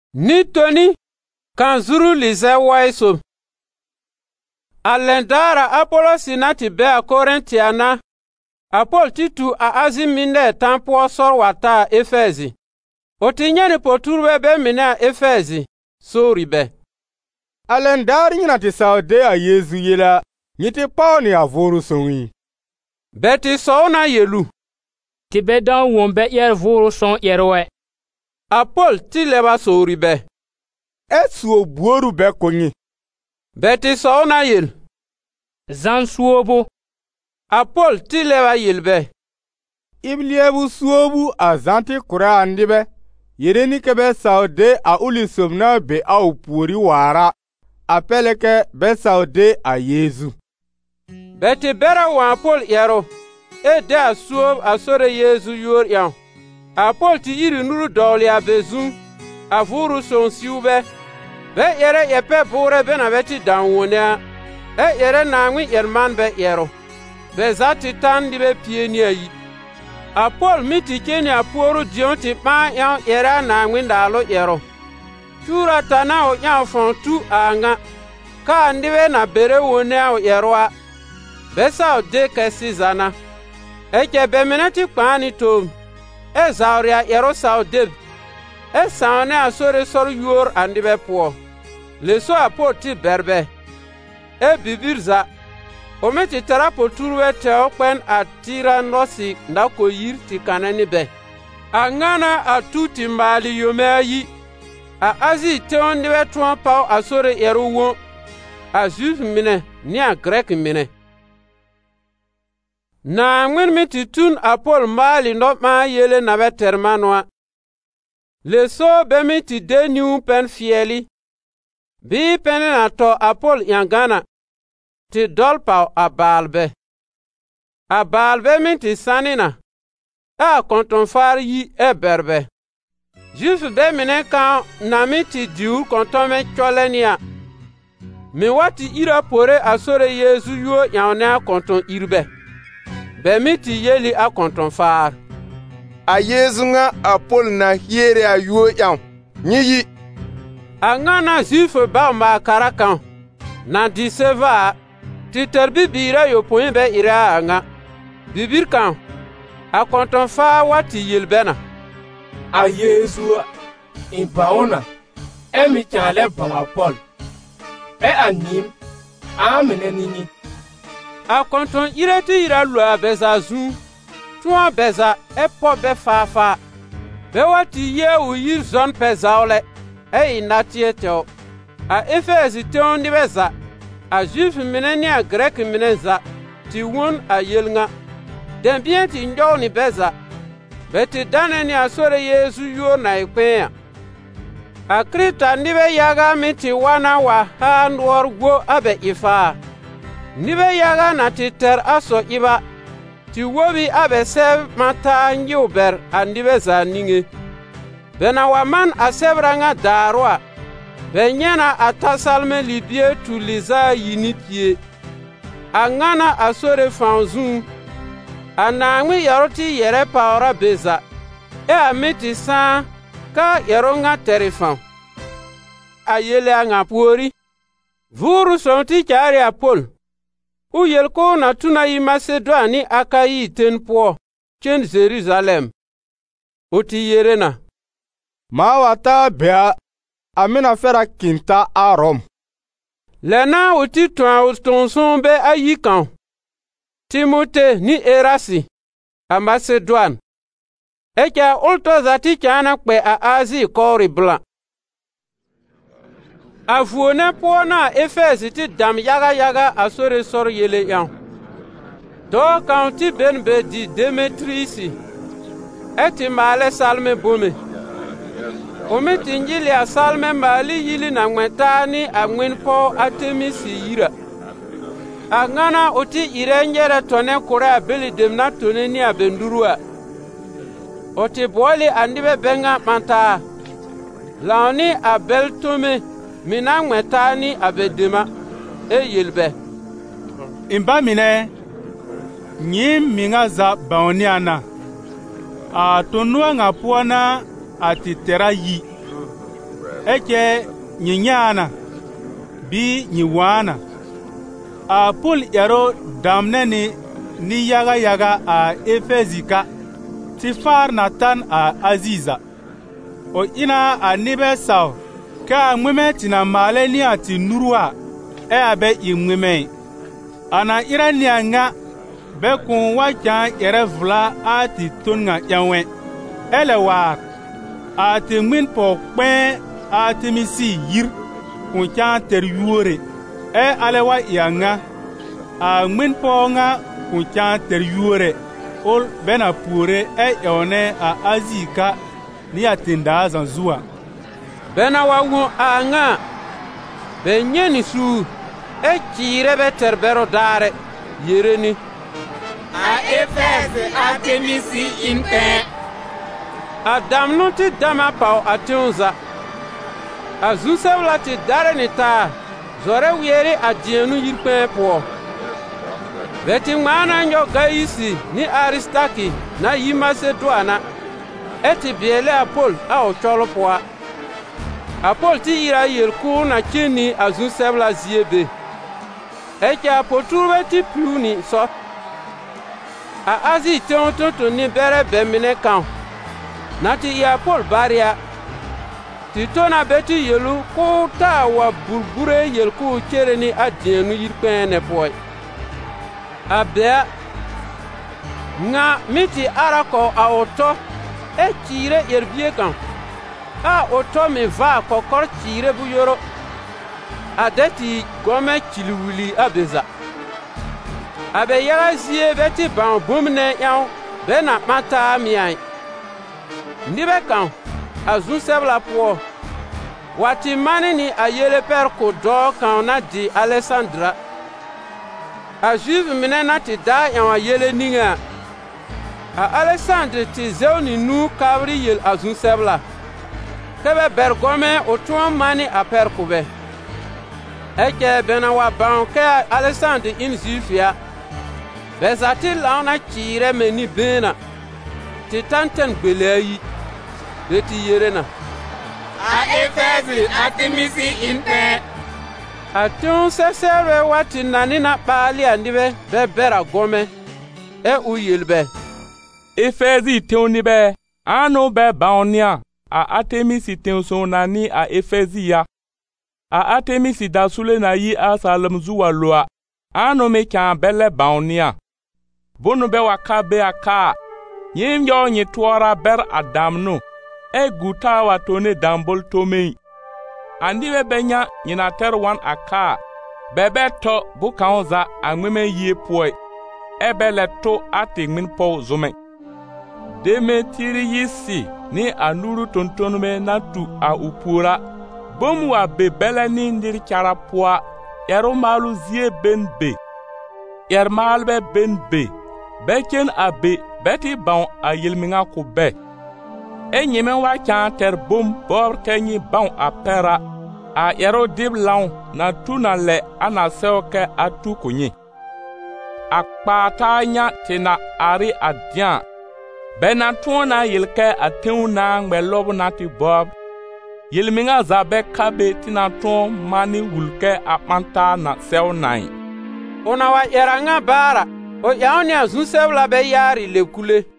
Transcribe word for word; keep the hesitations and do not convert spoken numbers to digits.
Ni Tony kan zuru lize waiso. Alendara Apollo sinati be a Korintiana. Apol titu a aziminde tampo sor wata Efezi. Otinyani poturwe be mine a Efezi. Sori be. Alendari nyina ti saude a Yesu yela. Nyiti paoni a voru songi. Beti sona yelu. Ti be dan wombe yer voru son yerwe. Apol ti leba sori be. Esu obuoru be konyi. Beti sona yel. Zan suobo. Apol ti leba yel be. Ibliebu suobu a zanti kura andibe. Yereni kebe saude a uli somna be a upuri wara. Apeleke be saude a Yesu. Beti bera wa Apol yero. E de a suob a sore Yesu yor yan. Apol ti iri nuru doli a bezun. A vuru son siube. Be yere yepe bure bena beti danwonea. E yere nangwi yerman be yero. Be zati tan di be pieni ayi. Apol miti keni aporu dion ti pa yan yere nangwi ndalo yero. Chura tana o yan fontu anga. Ka ndiwe na bere wonea o yeroa. Be sa o de kesi zana. Eke be meneti kpani tom. E zauria yero sa o deb. E saone asore sor yor andibe po. Leso Apol ti berbe. E bibirza. Ometi tera poturwe te okpen atira nosi ndako yir ti kanani be. Angana atuti mbali yomeayi. A azi te ondiwe tuan pao asore yero won. A Juif mine ni a Grek mine. Na ngwen miti tun Apol mbali ndopma yele nabe termanwa. Leso be miti deniu pen fieli. Bi pene na to Apol yangana. Ti dolpa a balbe. A balbe miti sanina. A konton far yi e berbe. Juif be mine kan na miti diu konton me cholenia. Mi wati ira pore asore Yesu yo yaone a konton irbe. Be miti yeli a konton far. A Yesu nga Apol na hiere a yo yan. Nyi A ngana Juif ba ma karakan. Na di seva. Ti terbi bira yo poin be ira anga. Bibir kan. A konton fa wati yelbena. A Yesu in baona. E mi chale ba Apol. E anim. A mene nini. A konton ireti ira lua beza zun. Tuan beza e po be fa fa. Be wati ye u yir zon peza ole. E inati eteo. A Efezi te ondi beza. A Juif mine ni a Grek mine za. Ti won a yelnga. Den bien ti njo ni beza. Beti dane ni a sore Yesu yo na ikpenya. A Krita nibe yaga miti wana wa ha ndwar go abe ifa. Nibe yaga na ti ter aso iba. Ti wobi abe sev mata njuber a nibe za ninge. Bena waman a sevranga darwa. Benyana atasalme libye tuliza yinipye. Angana asore fanzun. Anangwi yaroti yere paora beza. E amiti san ka yaronga terifan. Ayele anga puori. Vuru sonti chari Apol. U yelko na tuna yi Macedoani aka yi tenpo. Chen Jerusalem. Oti yerena. Ma wata bea. Amina fera kinta a Rom. Lena uti tuan utonson be ayikan. Timote ni Erasi. A Macedoine. Eke ulto zati chana kwe a Azi kori blan. A vuone po na Efezi ti dam yaga yaga a sore sor yele yan. Do kan ti ben be di Demetrisi. Eti male salme bome. Omiti njili a salme mbali yili na ngwetani a ngwenpo Atemisi yira. A ngana uti irengere tone kure a beli demna tone ni a bendurua. Oti bwali andibe benga manta. Laoni a bel tome mina ngwetani a bedema. E yilbe. Imba mine. Nyim minga za baoniana. A tonua nga puana ati tera yi. eke nyi nyaana bi nyi waana. A Paul yaro damne ni ni yaga yaga a Efezika ti far na tan a Aziza. O ina a nibe saw ka mweme tina male ni ati nurua e abe i mweme. Ana ira ni anga be kun wajan yere vla ati tonga yanwe. Ele wa ati mwin po kwen ati misi yir kun chan ter yuore. E alewa yanga a mwin po nga kun chan ter yuore. Ol bena pure e yone a Azika ni atinda zanzua. Bena wawu a nga be nyeni su e chire be terbero dare yereni a Efeze Artemisi impe. Adam no ti dama pau atunza azusewla ti dare ni ta zore wieri adienu yirpe po beti ngana nyo gaisi ni Aristaki na yi Macedoana eti biele Apol a o cholo poa Apol ti ira yelku na chini azusewla ziebe eke apoturwe ti pluni so a azi tonto ni bere bemine kan na ti ya Paul baria ti tona beti yelu ko ta wa burbure yel ko chere ni adienu yirpene poy abia nga miti arako a oto e chire yerbie kan a oto me va kokor chire bu yoro adeti gome chiliwili abeza abe yara zie beti ban bumne yaw bena mata miai ndibe kan azun sebla po wati mani ni ayele per ko do kan na di Alexandra a juive mine na ti da yan ayele ninga a Alexandre ti zeuni nu kavri yel azun sebla kebe bergome oton mani a per ko be eke bena wa ban ke Alexandre in zufia bezati launa chire meni bena ti tanten gbeleyi beti yerena a Efeze Artemisi impe. Atun sesere wati nanina pali andibe bebera gome e uyelbe Efeze teunibe anu be baonia a Artemisi teusonani a Efeze ya a Artemisi dasule na yi a salam zuwa loa anu me kan bele baonia bonu be wakabe aka yim yo nyi tuora ber adamno e guta wa tone dambol tomei andi be benya nyina ter wan aka bebe to bukaonza anweme yie poi ebele to atigmin po zume deme tiri yisi ni anuru tontonume natu a upura bomu wa bebele ni ndir chara poa ero malu zie benbe yer malbe benbe beken abe beti baun a yilminga kube e nyime wa chan ter bom bor kenyi baun a pera a yero dib laun na tuna le ana seoke atu kunyi akpata nya tina ari adian bena tuna yilke atuna ngbelob na ti bob yilminga zabe kabe tina ton mani wulke apanta na sel nine ona wa yeranga bara o yaonia zun sebla be yari lekule